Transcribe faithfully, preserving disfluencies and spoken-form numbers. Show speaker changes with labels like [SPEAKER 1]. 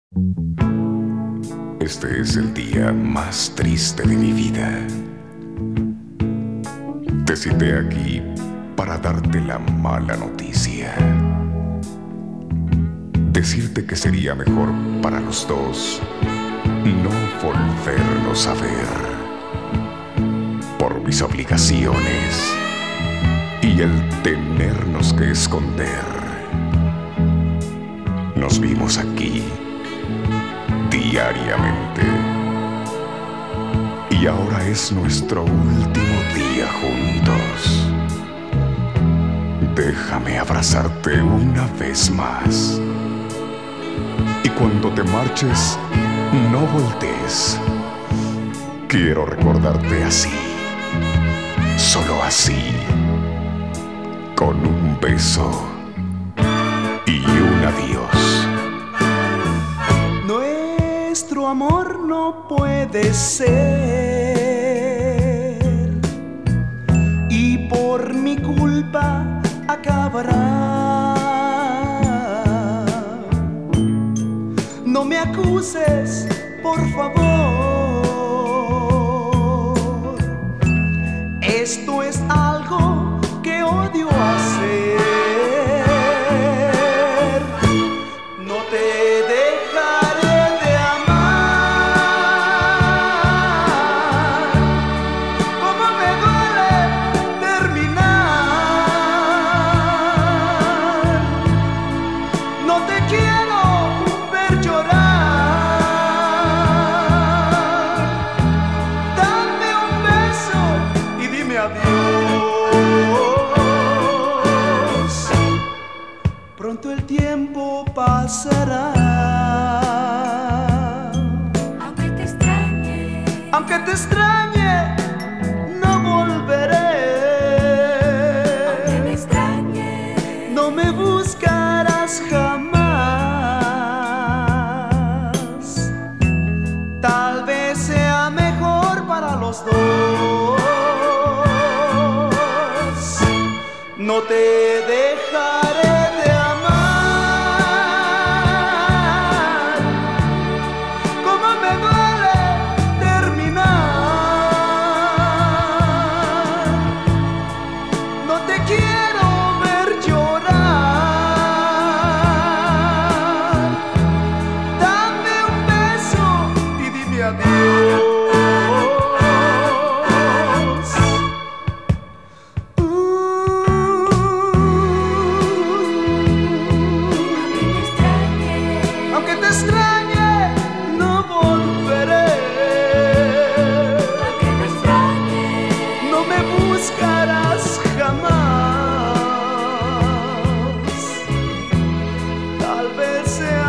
[SPEAKER 1] Este es el día más triste de mi vida. Te cité aquí para darte la mala noticia. Decirte que sería mejor para los dos no volvernos a ver. Por mis obligaciones y el tenernos que esconder. Nos vimos aquí diariamente y ahora es nuestro último día juntos. Déjame abrazarte una vez más y cuando te marches no voltees. Quiero recordarte así, solo así, con un beso y un adiós.
[SPEAKER 2] Nuestro amor no puede ser, y por mi culpa acabará. No me acuses, por favor. Esto es algo que odio hacer. No te dejaré de amar. Como me duele terminar. No te quiero ver llorar. Dame un beso y dime adiós. Pronto el tiempo pasará.
[SPEAKER 3] Aunque te extrañe,
[SPEAKER 2] Aunque te extrañe, no volveré.
[SPEAKER 3] aunque me extrañe,
[SPEAKER 2] No me buscarás jamás. Tal vez sea mejor para los dos. No te dejaré de amar. Como me duele terminar. No te quiero ver llorar. Dame un beso y dime adiós. Uh,
[SPEAKER 3] aunque te extrañe,
[SPEAKER 2] Aunque te extrañe, no volveré.
[SPEAKER 3] aunque me extrañe,
[SPEAKER 2] No me buscarás jamás. Tal vez sea